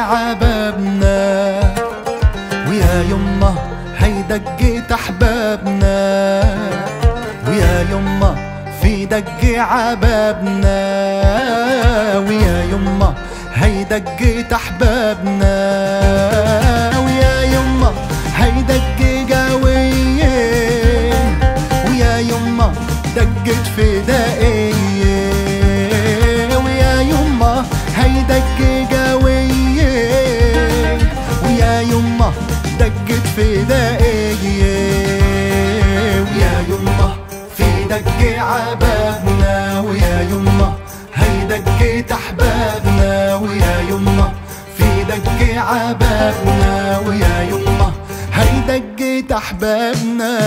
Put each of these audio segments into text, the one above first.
عبابنا، ويا يما هي دقة أحبابنا، ويا يما في دقة عبابنا، ويا يما هي دقة أحبابنا، ويا يما هي دقة قوية، ويا يما دقة فدائية، ويا يما هي دقة قوية، ويا يما دقة فدائية، ويا يما في دقة عبابنا، ويا يما هي دقة أحبابنا، ويا يما في دقة عبابنا، ويا يما هي دقة أحبابنا.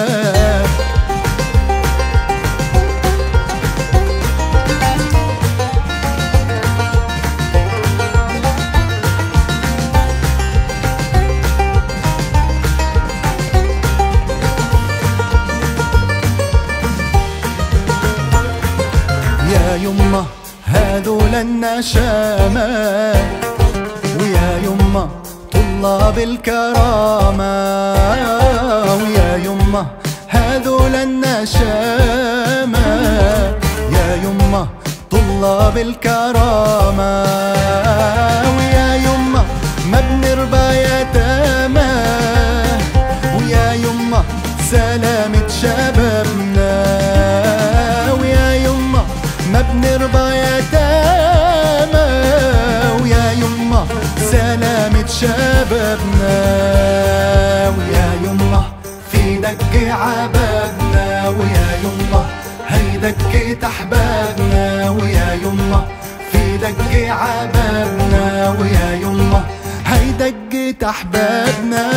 يا يما هذول النشامة، ويا يما طلاب الكرامة، ويا يما هذول النشامة، يا يما طلاب الكرامة، ويا يما ما بنرضى يتامى، ويا يما سلامة شبابنا، ويا يما ما بنرضى يتامى، ويا يما سلامة شبابنا، ويا يما في دقة عبابنا، ويا يما هي دقة أحبابنا، ويا يما في دقة عبابنا، ويا يما هي دقة أحبابنا.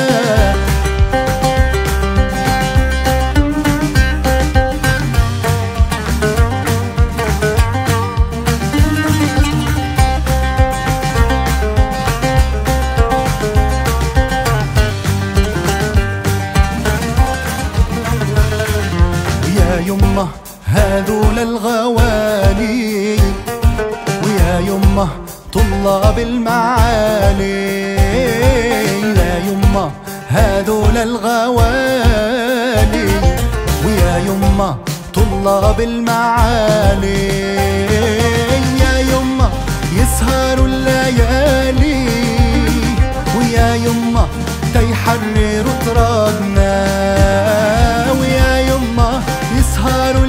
يا يما هذول الغوالي، ويا يما طلاب المعالي، يا يما هذول الغوالي، ويا يما طلاب المعالي، يا يما يسهروا الليالي، ويا يما تيحرروا طراقنا، ويا يما يسهروا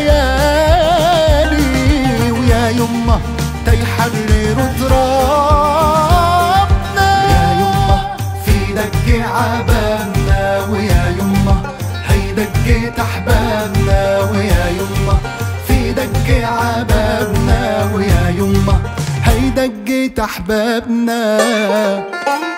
الليالي، ويا يما تيحرروا طراقنا، يا يما في دقة عبابنا، ويا يما هي دقة أحبابنا، ويا يما في دقة عبابنا، ويا يما هي دقة أحبابنا.